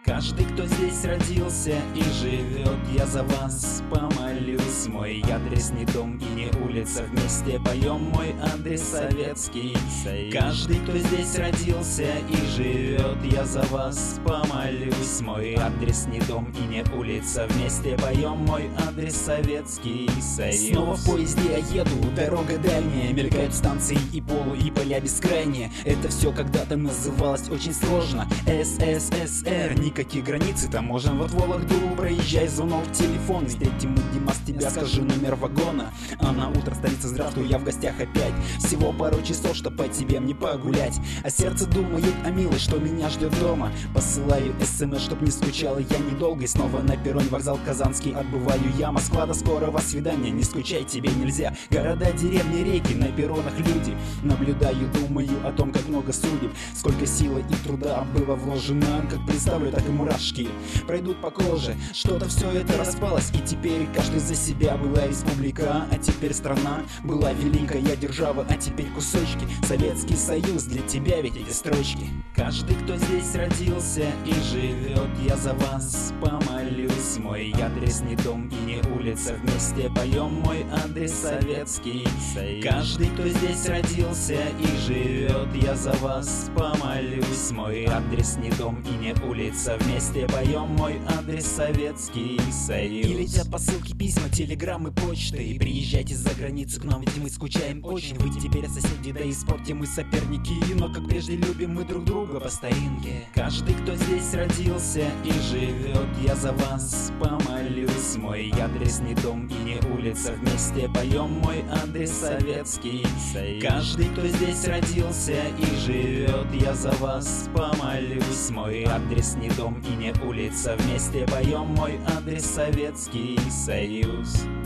Каждый, кто здесь родился и живет, я за вас помолюсь. Мой адрес не дом и не улица, вместе поем мой адрес Советский Союз. Каждый, кто здесь родился и живет, я за вас помолюсь. Мой адрес не дом и не улица, вместе поем мой адрес Советский Союз. Снова в поезде я еду, дорога дальняя, мелькают станции и полу, и поля бескрайние. Это все когда-то называлось очень сложно СССР. Никаких границ и таможен. Вот Вологду проезжай, звонок телефон. Встретим мы, Димас, тебя, скажи номер вагона. А на утро столица, здравствуй, я в гостях опять. Всего пару часов, чтоб по тебе мне погулять. А сердце думает о милой, что меня ждет дома. Посылаю смс, чтоб не скучала я недолго. И снова на перрон, вокзал Казанский отбываю я. Москва, до скорого свидания, не скучай, тебе нельзя. Города, деревни, реки, на перронах люди. Наблюдаю, думаю о том, как много судеб, сколько силы и труда было вложено. Как представлю, так и мурашки пройдут по коже. Что-то все это распалось, и теперь каждый за себя. Была республика, а теперь страна. Была великая держава, а теперь кусочки. Советский Союз, для тебя ведь эти строчки. Каждый, кто здесь родился и живет, я за вас помолюсь. Мой адрес не дом и не улица, вместе поем мой адрес Советский Союз. Каждый, кто здесь родился и живет, я за вас помолюсь. Мой адрес не дом и не улица, вместе поем мой адрес Советский Союз. И летят посылки, письма, телеграммы, почты. И приезжайте за границу к нам, ведь мы скучаем очень. Вы теперь соседи, да и в спорте мы соперники. Но как прежде любим мы друг друга по старинке. Каждый, кто здесь родился и живет, я за вас помолюсь. Мой адрес не дом и не улица, вместе поем мой адрес Советский Союз. Каждый, кто здесь родился и живет, я за вас помолюсь. Мой адрес не дом и не улица, вместе поем мой адрес Советский Союз.